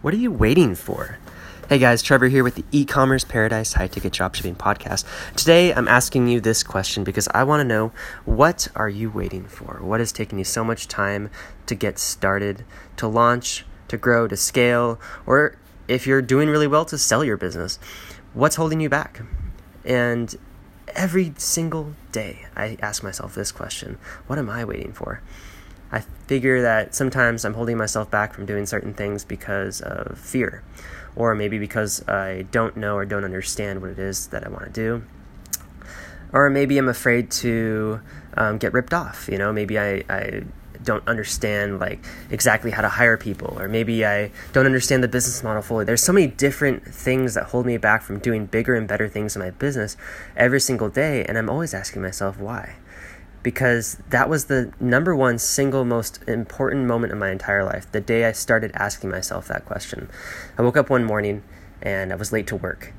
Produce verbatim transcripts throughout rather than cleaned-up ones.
What are you waiting for? Hey guys, Trevor here with the E-Commerce Paradise High Ticket Dropshipping Podcast. Today I'm asking you this question because I want to know, what are you waiting for? What is taking you so much time to get started, to launch, to grow, to scale, or if you're doing really well, to sell your business? What's holding you back? And every single day I ask myself this question: what am I waiting for? I figure that sometimes I'm holding myself back from doing certain things because of fear, or maybe because I don't know or don't understand what it is that I want to do, or maybe I'm afraid to um, get ripped off. You know, maybe I, I don't understand like exactly how to hire people, or maybe I don't understand the business model fully. There's so many different things that hold me back from doing bigger and better things in my business every single day, and I'm always asking myself why. Because that was the number one single most important moment in my entire life, the day I started asking myself that question. I woke up one morning and I was late to work.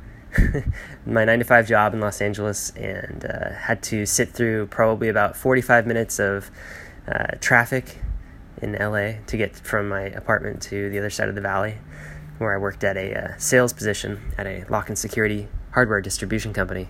My nine to five job in Los Angeles, and uh, had to sit through probably about forty-five minutes of uh, traffic in L A to get from my apartment to the other side of the valley, where I worked at a uh, sales position at a lock and security hardware distribution company.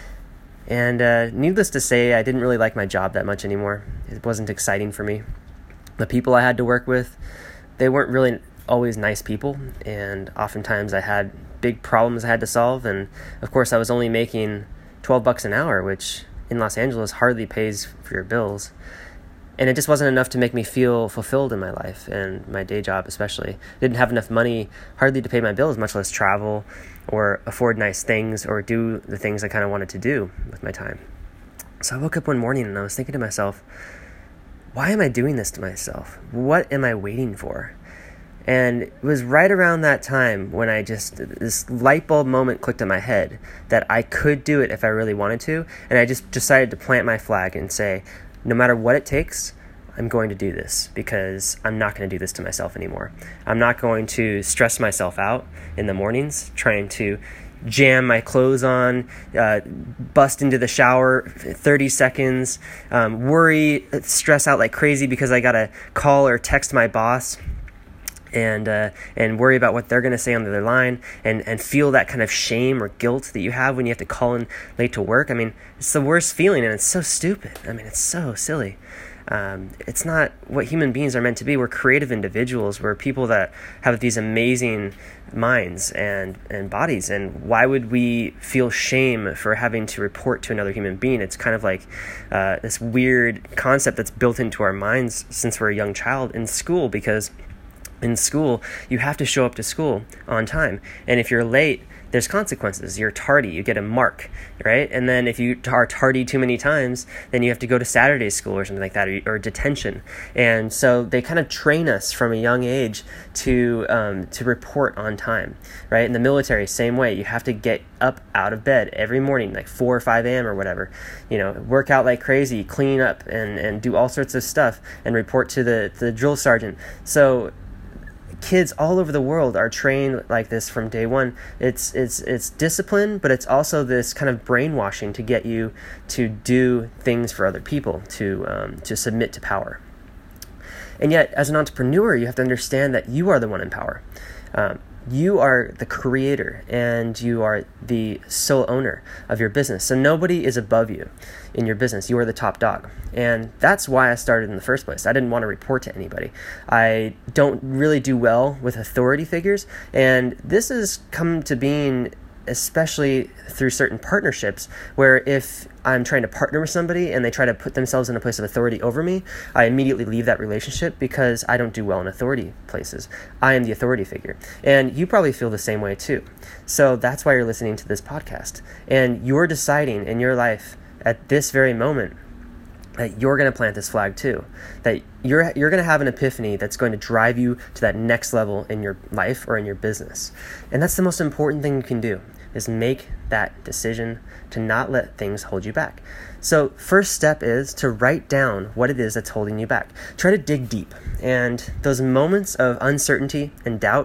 And uh, needless to say, I didn't really like my job that much anymore. It wasn't exciting for me. The people I had to work with, they weren't really always nice people, and oftentimes I had big problems I had to solve. And of course, I was only making twelve bucks an hour, which in Los Angeles hardly pays for your bills. And it just wasn't enough to make me feel fulfilled in my life, and my day job especially. Didn't have enough money hardly to pay my bills, much less travel or afford nice things or do the things I kind of wanted to do with my time. So I woke up one morning and I was thinking to myself, why am I doing this to myself? What am I waiting for? And it was right around that time when I just, this light bulb moment clicked in my head that I could do it if I really wanted to. And I just decided to plant my flag and say, no matter what it takes, I'm going to do this, because I'm not going to do this to myself anymore. I'm not going to stress myself out in the mornings trying to jam my clothes on, uh, bust into the shower thirty seconds, um, worry, stress out like crazy because I got to call or text my boss, and uh, and worry about what they're going to say on the other line, and, and feel that kind of shame or guilt that you have when you have to call in late to work. I mean, it's the worst feeling, and it's so stupid. I mean, it's so silly. Um, it's not what human beings are meant to be. We're creative individuals. We're people that have these amazing minds and, and bodies. And why would we feel shame for having to report to another human being? It's kind of like uh, this weird concept that's built into our minds since we're a young child in school, because in school, you have to show up to school on time. And if you're late, there's consequences. You're tardy, you get a mark, right? And then if you are tardy too many times, then you have to go to Saturday school or something like that, or, or detention. And so they kind of train us from a young age to um, to report on time, right? In the military, same way. You have to get up out of bed every morning, like four or five a.m. or whatever. You know, work out like crazy, clean up, and, and do all sorts of stuff, and report to the, to the drill sergeant. So kids all over the world are trained like this from day one. It's it's it's discipline, but it's also this kind of brainwashing to get you to do things for other people, to um, to submit to power. And yet, as an entrepreneur, you have to understand that you are the one in power. Um, you are the creator, and you are the sole owner of your business. So nobody is above you in your business. You are the top dog. And that's why I started in the first place. I didn't want to report to anybody. I don't really do well with authority figures. And this has come to being especially through certain partnerships, where if I'm trying to partner with somebody and they try to put themselves in a place of authority over me, I immediately leave that relationship because I don't do well in authority places. I am the authority figure. And you probably feel the same way too. So that's why you're listening to this podcast. And you're deciding in your life at this very moment that you're going to plant this flag too, that you're you're going to have an epiphany that's going to drive you to that next level in your life or in your business. And that's the most important thing you can do, is make that decision to not let things hold you back. So first step is to write down what it is that's holding you back. Try to dig deep. And those moments of uncertainty and doubt,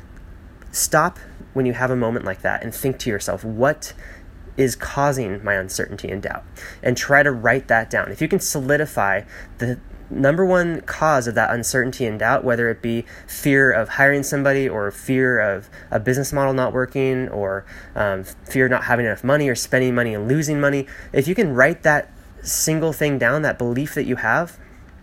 stop when you have a moment like that and think to yourself, what is causing my uncertainty and doubt, and try to write that down. If you can solidify the number one cause of that uncertainty and doubt, whether it be fear of hiring somebody or fear of a business model not working or um, fear of not having enough money or spending money and losing money, if you can write that single thing down, that belief that you have,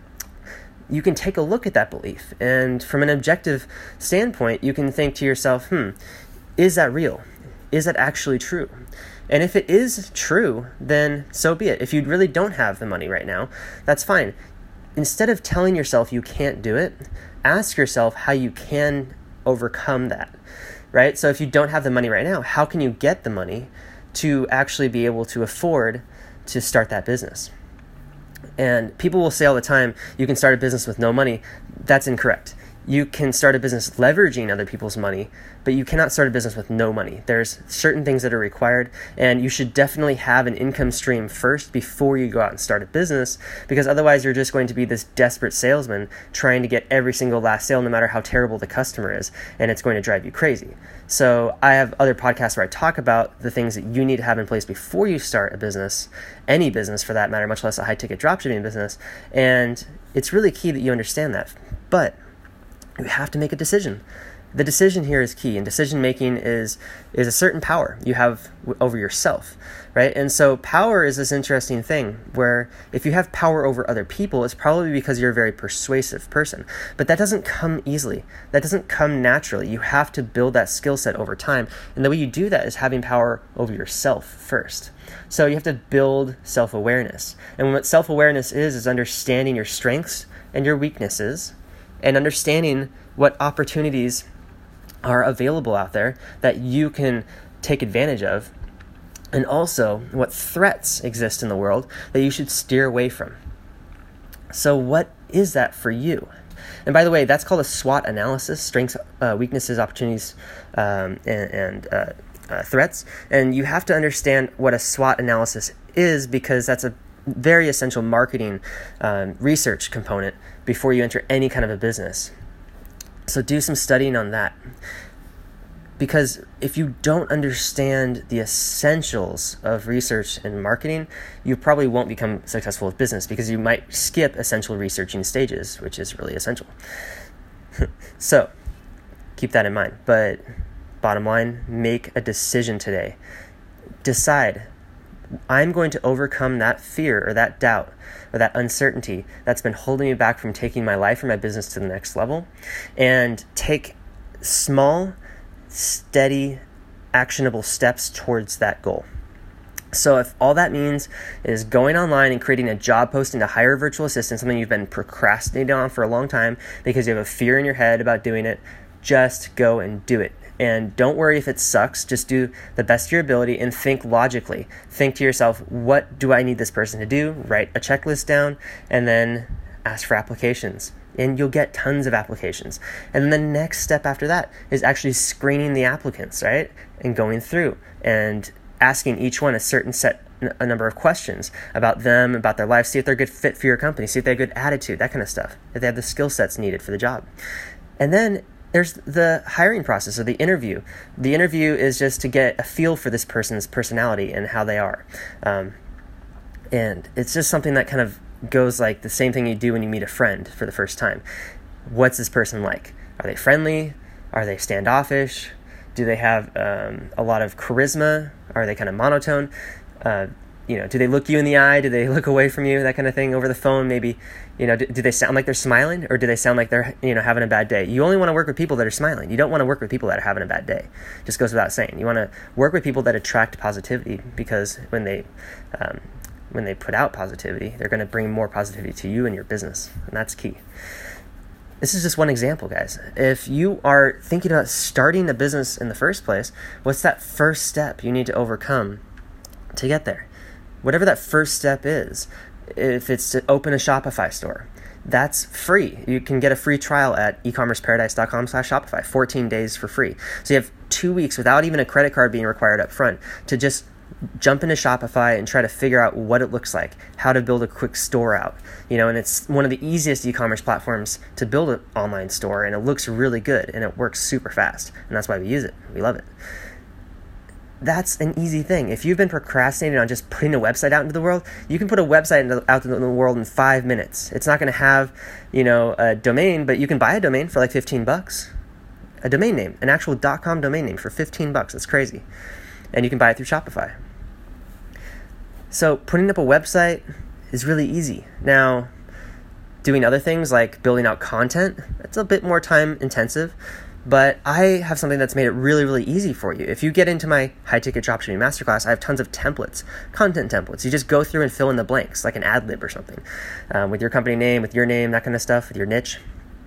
you can take a look at that belief. And from an objective standpoint, you can think to yourself, hmm, is that real? Is that actually true? And if it is true, then so be it. If you really don't have the money right now, that's fine. Instead of telling yourself you can't do it, ask yourself how you can overcome that, right? So if you don't have the money right now, how can you get the money to actually be able to afford to start that business? And people will say all the time, you can start a business with no money. That's incorrect. You can start a business leveraging other people's money, but you cannot start a business with no money. There's certain things that are required, and you should definitely have an income stream first before you go out and start a business, because otherwise you're just going to be this desperate salesman trying to get every single last sale no matter how terrible the customer is, and it's going to drive you crazy. So I have other podcasts where I talk about the things that you need to have in place before you start a business, any business for that matter, much less a high-ticket dropshipping business, and it's really key that you understand that. But you have to make a decision. The decision here is key, and decision making is is a certain power you have w- over yourself, right? And so power is this interesting thing where if you have power over other people, it's probably because you're a very persuasive person. But that doesn't come easily. That doesn't come naturally. You have to build that skill set over time. And the way you do that is having power over yourself first. So you have to build self-awareness. And what self-awareness is, is understanding your strengths and your weaknesses, and understanding what opportunities are available out there that you can take advantage of, and also what threats exist in the world that you should steer away from. So what is that for you? And by the way, that's called a SWOT analysis: strengths, uh, weaknesses, opportunities, um, and, and uh, uh, threats. And you have to understand what a SWOT analysis is, because that's a very essential marketing um, research component before you enter any kind of a business. So do some studying on that, because if you don't understand the essentials of research and marketing, you probably won't become successful with business, because you might skip essential researching stages, which is really essential. So keep that in mind. But bottom line, make a decision today. Decide, I'm going to overcome that fear or that doubt or that uncertainty that's been holding me back from taking my life or my business to the next level, and take small, steady, actionable steps towards that goal. So if all that means is going online and creating a job posting to hire a virtual assistant, something you've been procrastinating on for a long time because you have a fear in your head about doing it, just go and do it. And don't worry if it sucks. Just do the best of your ability and think logically. Think to yourself, what do I need this person to do? Write a checklist down and then ask for applications. And you'll get tons of applications. And then the next step after that is actually screening the applicants, right? And going through and asking each one a certain set, a number of questions about them, about their life. See if they're a good fit for your company. See if they have a good attitude, that kind of stuff. If they have the skill sets needed for the job. And then there's the hiring process, or the interview. The interview is just to get a feel for this person's personality and how they are. Um, and it's just something that kind of goes like the same thing you do when you meet a friend for the first time. What's this person like? Are they friendly? Are they standoffish? Do they have um, a lot of charisma? Are they kind of monotone? Uh, you know, do they look you in the eye? Do they look away from you? That kind of thing over the phone, maybe. You know, do, do they sound like they're smiling, or do they sound like they're, you know, having a bad day? You only want to work with people that are smiling. You don't want to work with people that are having a bad day. Just goes without saying. You want to work with people that attract positivity, because when they um, when they put out positivity, they're going to bring more positivity to you and your business, and that's key. This is just one example, guys. If you are thinking about starting a business in the first place, what's that first step you need to overcome to get there? Whatever that first step is, if it's to open a Shopify store, that's free. You can get a free trial at ecommerceparadise.com slash Shopify, fourteen days for free. So you have two weeks without even a credit card being required up front to just jump into Shopify and try to figure out what it looks like, how to build a quick store out. You know, and it's one of the easiest e-commerce platforms to build an online store, and it looks really good and it works super fast. And that's why we use it. We love it. that's an easy thing. If you've been procrastinating on just putting a website out into the world, you can put a website into, out into the world in five minutes. It's not going to have, you know, a domain, but you can buy a domain for like fifteen bucks. A domain name, an actual .com domain name for fifteen bucks. That's crazy. And you can buy it through Shopify. So putting up a website is really easy. Now, doing other things like building out content, that's a bit more time intensive. But I have something that's made it really, really easy for you. If you get into my high-ticket dropshipping masterclass, I have tons of templates, content templates. You just go through and fill in the blanks, like an ad lib or something, um, with your company name, with your name, that kind of stuff, with your niche.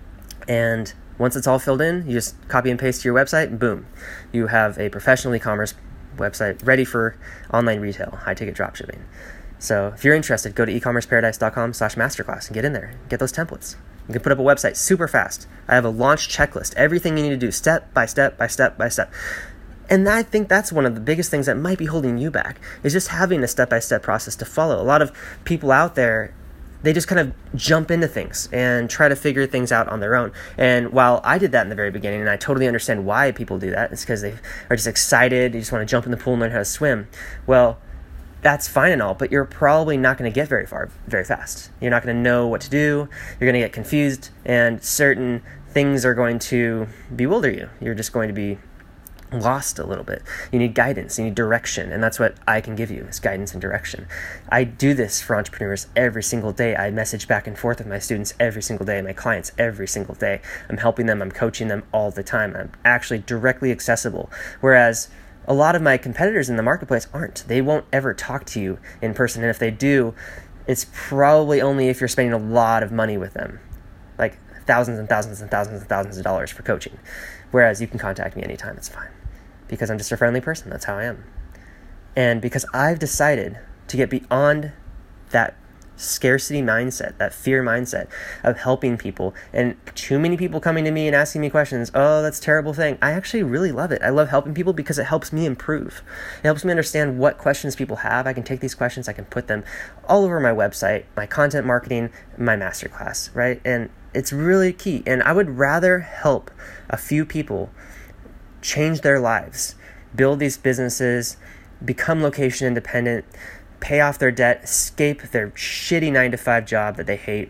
And once it's all filled in, you just copy and paste to your website, and boom, you have a professional e-commerce website ready for online retail, high-ticket dropshipping. So if you're interested, go to ecommerceparadise.com slash masterclass and get in there. Get those templates. You can put up a website super fast. I have a launch checklist, everything you need to do step by step by step by step. And I think that's one of the biggest things that might be holding you back, is just having a step-by-step process to follow. A lot of people out there, they just kind of jump into things and try to figure things out on their own. And while I did that in the very beginning, and I totally understand why people do that, it's because they are just excited, they just want to jump in the pool and learn how to swim. Well, that's fine and all, but you're probably not going to get very far very fast. You're not going to know what to do. You're going to get confused, and certain things are going to bewilder you. You're just going to be lost a little bit. You need guidance. You need direction, and that's what I can give you, is guidance and direction. I do this for entrepreneurs every single day. I message back and forth with my students every single day, my clients every single day. I'm helping them. I'm coaching them all the time. I'm actually directly accessible, whereas a lot of my competitors in the marketplace aren't. They won't ever talk to you in person. And if they do, it's probably only if you're spending a lot of money with them, like thousands and thousands and thousands and thousands of dollars for coaching. Whereas you can contact me anytime. It's fine, because I'm just a friendly person. That's how I am. And because I've decided to get beyond that scarcity mindset, that fear mindset of helping people, and too many people coming to me and asking me questions, oh, that's a terrible thing. I actually really love it. I love helping people because it helps me improve. It helps me understand what questions people have. I can take these questions, I can put them all over my website, my content marketing, my masterclass, right? And it's really key. And I would rather help a few people change their lives, build these businesses, become location independent, pay off their debt, escape their shitty nine to five job that they hate,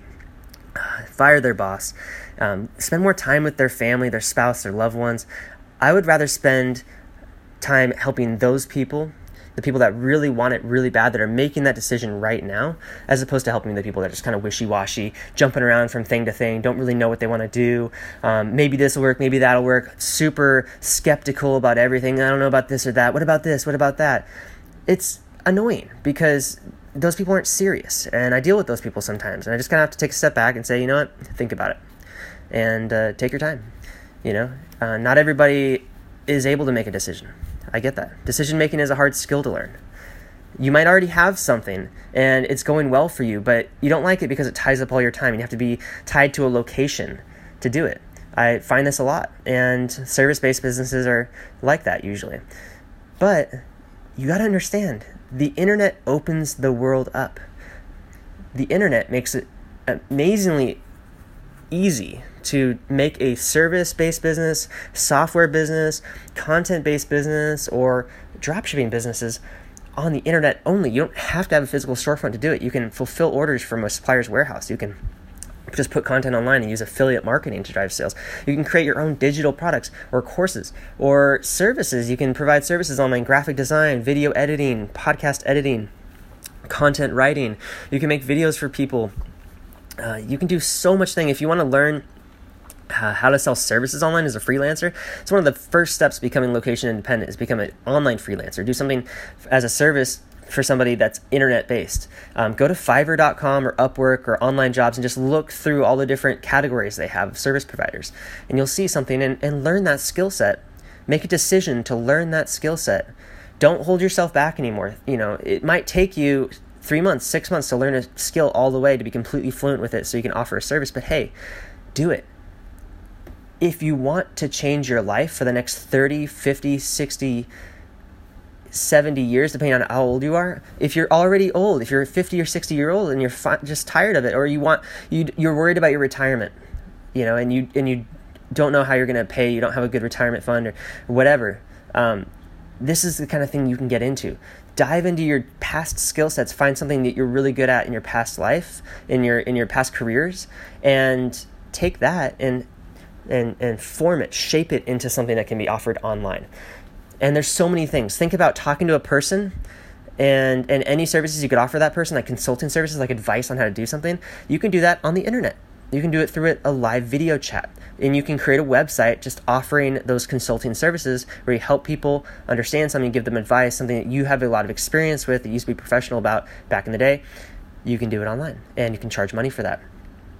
fire their boss, um, spend more time with their family, their spouse, their loved ones. I would rather spend time helping those people, the people that really want it really bad, that are making that decision right now, as opposed to helping the people that are just kind of wishy-washy, jumping around from thing to thing, don't really know what they want to do. Um, maybe this will work, maybe that'll work, super skeptical about everything. I don't know about this or that. What about this? What about that? It's annoying, because those people aren't serious, and I deal with those people sometimes, and I just kind of have to take a step back and say, you know what, think about it, and uh, take your time. You know, uh, not everybody is able to make a decision. I get that. Decision making is a hard skill to learn. You might already have something and it's going well for you, but you don't like it because it ties up all your time. You have to be tied to a location to do it. I find this a lot, and service-based businesses are like that usually. But you got to understand, the internet opens the world up. The internet makes it amazingly easy to make a service-based business, software business, content-based business, or dropshipping businesses on the internet only. You don't have to have a physical storefront to do it. You can fulfill orders from a supplier's warehouse. You can just put content online and use affiliate marketing to drive sales. You can create your own digital products or courses or services. You can provide services online, graphic design, video editing, podcast editing, content writing. You can make videos for people. Uh, you can do so much thing. If you want to learn uh, how to sell services online as a freelancer, it's one of the first steps to becoming location independent, is become an online freelancer. Do something as a service for somebody that's internet-based. Um, go to Fiverr dot com or Upwork or Online Jobs and just look through all the different categories they have of service providers. And you'll see something and, and learn that skill set. Make a decision to learn that skill set. Don't hold yourself back anymore. You know, it might take you three months, six months to learn a skill all the way to be completely fluent with it so you can offer a service, but hey, do it. If you want to change your life for the next thirty, fifty, sixty, seventy years, depending on how old you are, if you're already old, if you're fifty or sixty year old and you're fi- just tired of it, or you want, you, you're worried about your retirement, you know, and you, and you don't know how you're going to pay, you don't have a good retirement fund or whatever, um, this is the kind of thing you can get into. Dive into your past skill sets, find something that you're really good at in your past life, in your in your past careers, and take that and and and form it, shape it into something that can be offered online. And there's so many things. Think about talking to a person and and any services you could offer that person, like consulting services, like advice on how to do something. You can do that on the internet. You can do it through a live video chat, and you can create a website just offering those consulting services where you help people understand something, give them advice, something that you have a lot of experience with, that you used to be professional about back in the day. You can do it online, and you can charge money for that.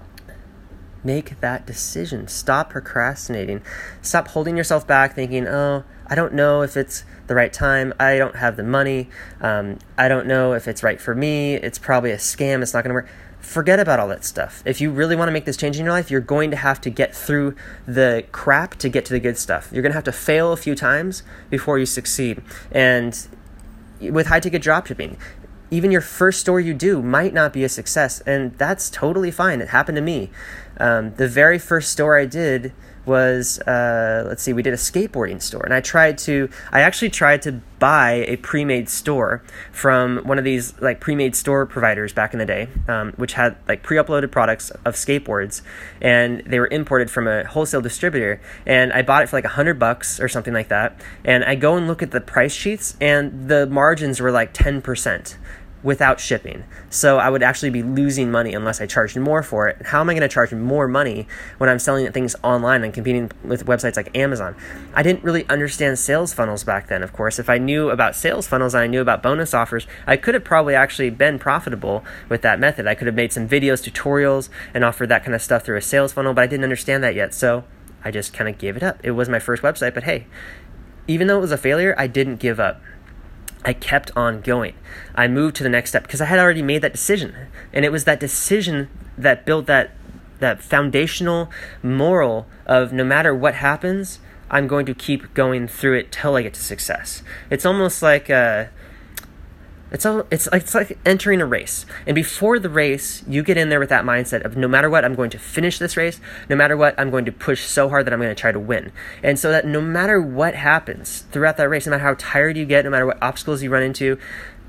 Make that decision. Stop procrastinating. Stop holding yourself back thinking, oh, I don't know if it's the right time. I don't have the money. Um, I don't know if it's right for me. It's probably a scam. It's not going to work. Forget about all that stuff. If you really want to make this change in your life, you're going to have to get through the crap to get to the good stuff. You're going to have to fail a few times before you succeed. And with high-ticket dropshipping, even your first store you do might not be a success, and that's totally fine. It happened to me. Um, the very first store I did was, uh, let's see, we did a skateboarding store, and I tried to, I actually tried to buy a pre-made store from one of these like pre-made store providers back in the day, um, which had like pre-uploaded products of skateboards, and they were imported from a wholesale distributor, and I bought it for like a hundred bucks or something like that, and I go and look at the price sheets, and the margins were like ten percent. Without shipping. So I would actually be losing money unless I charged more for it. How am I going to charge more money when I'm selling things online and competing with websites like Amazon? I didn't really understand sales funnels back then, of course. If I knew about sales funnels and I knew about bonus offers, I could have probably actually been profitable with that method. I could have made some videos, tutorials, and offered that kind of stuff through a sales funnel, but I didn't understand that yet. So I just kind of gave it up. It was my first website, but hey, even though it was a failure, I didn't give up. I kept on going. I moved to the next step because I had already made that decision. And it was that decision that built that that foundational moral of no matter what happens, I'm going to keep going through it till I get to success. It's almost like uh, it's all, it's like it's like entering a race. And before the race, you get in there with that mindset of no matter what, I'm going to finish this race. No matter what, I'm going to push so hard that I'm going to try to win. And so that no matter what happens throughout that race, no matter how tired you get, no matter what obstacles you run into,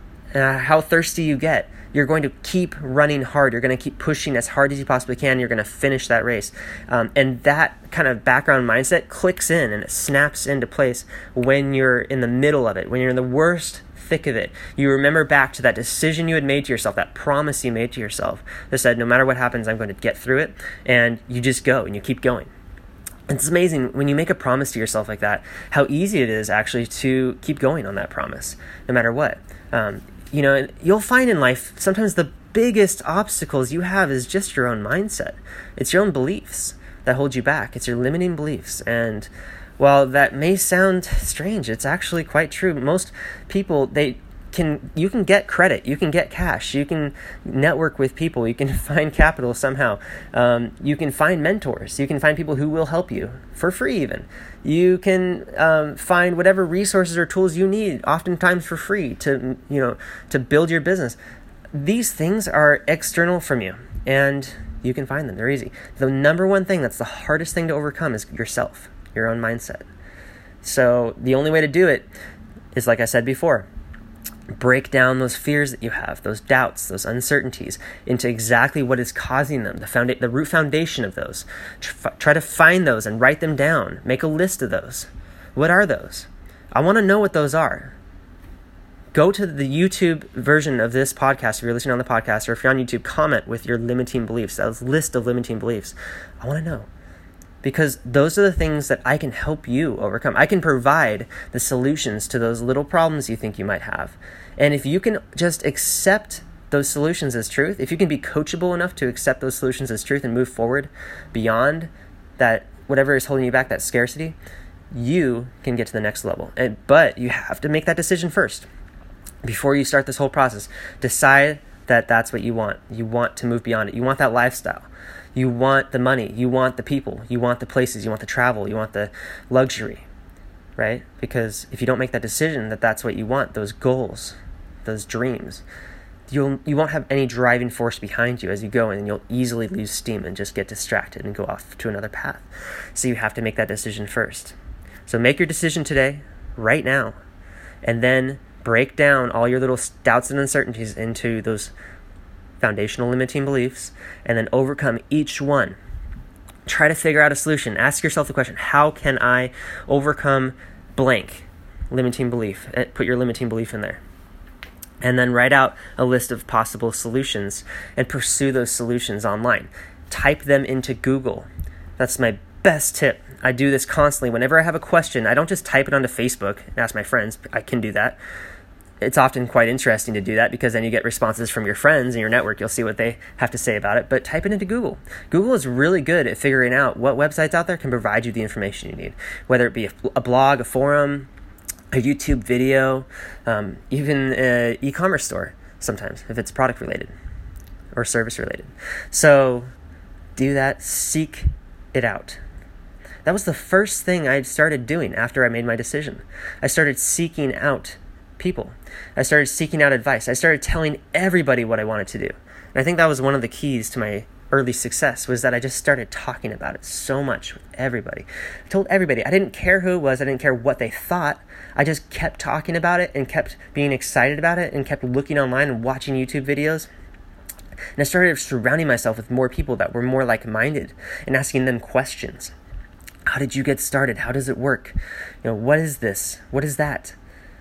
uh, how thirsty you get, you're going to keep running hard. You're going to keep pushing as hard as you possibly can. You're going to finish that race. Um, and that kind of background mindset clicks in and it snaps into place when you're in the middle of it, when you're in the worst thick of it. You remember back to that decision you had made to yourself, that promise you made to yourself that said, no matter what happens, I'm going to get through it. And you just go and you keep going. It's amazing when you make a promise to yourself like that, how easy it is actually to keep going on that promise, no matter what. Um, you know, you'll find in life, sometimes the biggest obstacles you have is just your own mindset. It's your own beliefs that hold you back. It's your limiting beliefs. And while that may sound strange, it's actually quite true. Most people, they can, you can get credit, you can get cash, you can network with people, you can find capital somehow. Um, you can find mentors, you can find people who will help you for free even. You can um, find whatever resources or tools you need, oftentimes for free, to, you know, to build your business. These things are external from you, and you can find them. They're easy. The number one thing that's the hardest thing to overcome is yourself. Your own mindset. So the only way to do it is, like I said before, break down those fears that you have, those doubts, those uncertainties, into exactly what is causing them, the founda- the root foundation of those. Try to find those and write them down. Make a list of those. What are those? I want to know what those are. Go to the YouTube version of this podcast, if you're listening on the podcast, or if you're on YouTube, comment with your limiting beliefs, that list of limiting beliefs. I want to know. Because those are the things that I can help you overcome. I can provide the solutions to those little problems you think you might have. And if you can just accept those solutions as truth, if you can be coachable enough to accept those solutions as truth and move forward beyond that, whatever is holding you back, that scarcity, you can get to the next level. And, but you have to make that decision first. Before you start this whole process, decide that that's what you want. You want to move beyond it. You want that lifestyle. You want the money, you want the people, you want the places, you want the travel, you want the luxury, right? Because if you don't make that decision that that's what you want, those goals, those dreams, you'll, you won't have any driving force behind you as you go, and you'll easily lose steam and just get distracted and go off to another path. So you have to make that decision first. So make your decision today, right now. and then break down all your little doubts and uncertainties into those foundational limiting beliefs, and then overcome each one. Try to figure out a solution. Ask yourself the question, how can I overcome blank limiting belief? Put your limiting belief in there. And then write out a list of possible solutions and pursue those solutions online. Type them into Google. That's my best tip. I do this constantly. Whenever I have a question, I don't just type it onto Facebook and ask my friends. I can do that. It's often quite interesting to do that because then you get responses from your friends in your network. You'll see what they have to say about it, but type it into Google. Google is really good at figuring out what websites out there can provide you the information you need, whether it be a blog, a forum, a YouTube video, um, even an e-commerce store sometimes, if it's product related or service related. So do that, seek it out. That was the first thing I started doing after I made my decision. I started seeking out people. I started seeking out advice. I started telling everybody what I wanted to do. And I think that was one of the keys to my early success, was that I just started talking about it so much with everybody. I told everybody. I didn't care who it was. I didn't care what they thought. I just kept talking about it and kept being excited about it and kept looking online and watching YouTube videos. And I started surrounding myself with more people that were more like-minded and asking them questions. How did you get started? How does it work? You know, what is this? What is that?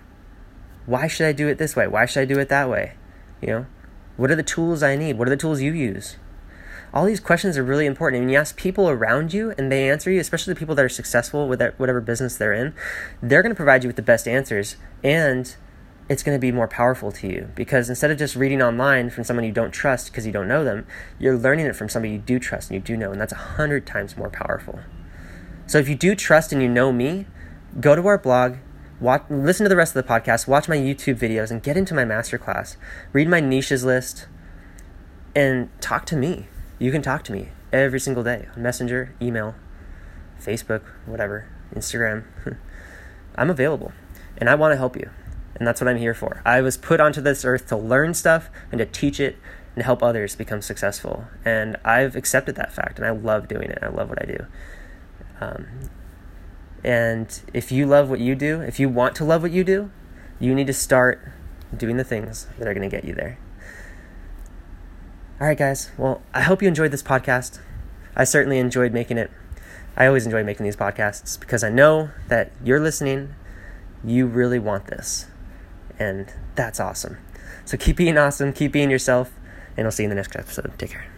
Why should I do it this way? Why should I do it that way? You know, what are the tools I need? What are the tools you use? All these questions are really important. And when you ask people around you and they answer you, especially the people that are successful with that, whatever business they're in, they're going to provide you with the best answers, and it's going to be more powerful to you, because instead of just reading online from someone you don't trust because you don't know them, you're learning it from somebody you do trust and you do know, and that's a hundred times more powerful. So if you do trust and you know me, go to our blog, watch, listen to the rest of the podcast, watch my YouTube videos, and get into my masterclass. Read my niches list, and talk to me. You can talk to me every single day on Messenger, email, Facebook, whatever, Instagram. I'm available, and I want to help you, and that's what I'm here for. I was put onto this earth to learn stuff and to teach it and help others become successful, and I've accepted that fact, and I love doing it. I love what I do. Um, and if you love what you do, if you want to love what you do, you need to start doing the things that are going to get you there. All right, guys. Well, I hope you enjoyed this podcast. I certainly enjoyed making it. I always enjoy making these podcasts because I know that you're listening. You really want this. And that's awesome. So keep being awesome. Keep being yourself. And I'll see you in the next episode. Take care.